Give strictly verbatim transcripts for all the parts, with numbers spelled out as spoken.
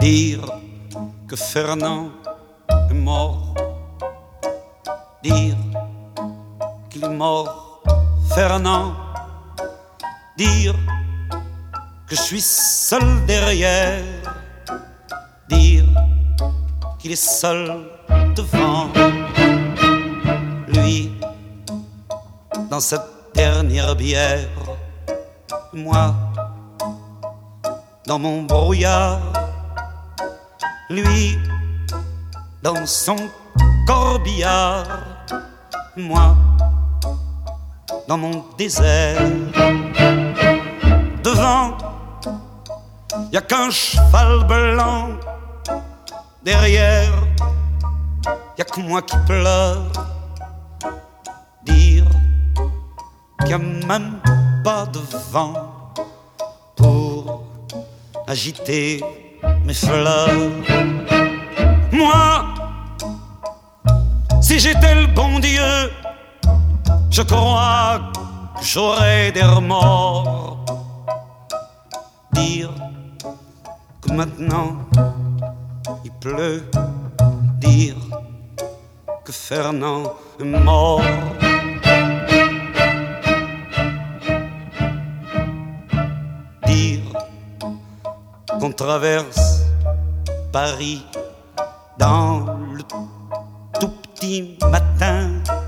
Dire que Fernand est mort, dire qu'il est mort, Fernand, dire que je suis seul derrière, dire qu'il est seul devant, lui, dans cette dernière bière, moi, dans mon brouillard, lui, dans son corbillard, moi, dans mon désert. Devant, y a qu'un cheval blanc. Derrière, y a que moi qui pleure. Dire qu'il y a même pas de vent pour agiter mes fleurs. Moi, si j'étais le bon Dieu, je crois que j'aurais des remords. Dire que maintenant il pleut, dire que Fernand est mort. Dire qu'on traverse Paris dans le tout petit matin.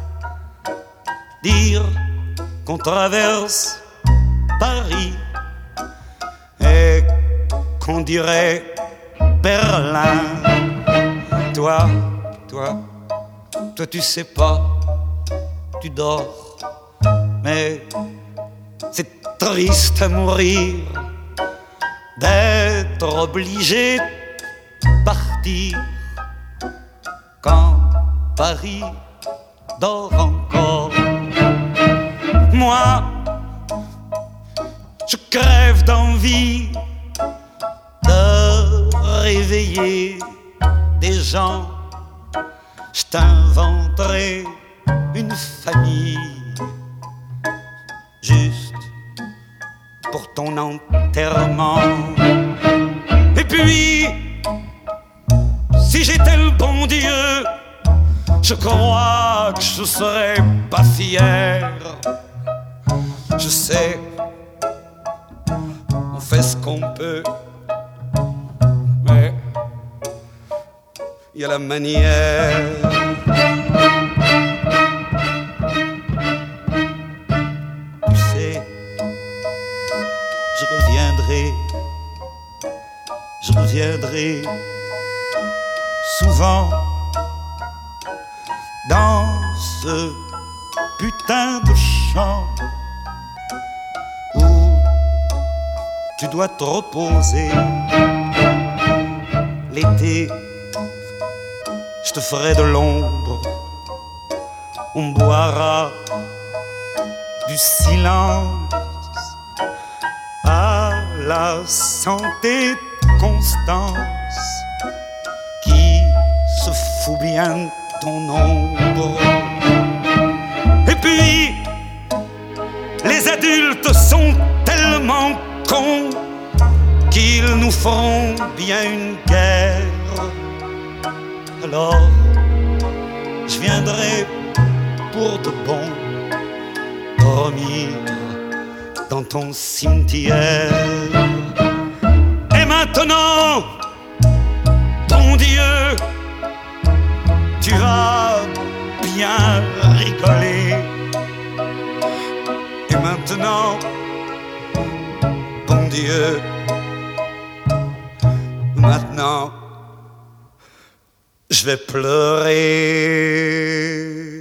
Dire qu'on traverse Paris et qu'on dirait Berlin. Toi, toi, toi tu sais pas, tu dors, mais c'est triste à mourir d'être obligé de partir quand Paris dort encore. Moi, je crève d'envie de réveiller des gens. Je t'inventerai une famille juste pour ton enterrement. Et puis, si j'étais le bon Dieu, je crois que je serais pas fier. Je sais, on fait ce qu'on peut, mais il y a la manière. Tu sais, je reviendrai, je reviendrai souvent dans ce putain de champ où tu dois te reposer. L'été, je te ferai de l'ombre, on boira du silence à la santé de Constance qui se fout bien de ton ombre. Et puis, les adultes sont tellement cons qu'ils nous feront bien une guerre. Alors, je viendrai pour de bon dormir dans ton cimetière. Et maintenant, bon Dieu, tu vas bien rigoler. Et maintenant, bon Dieu, maintenant, je vais pleurer.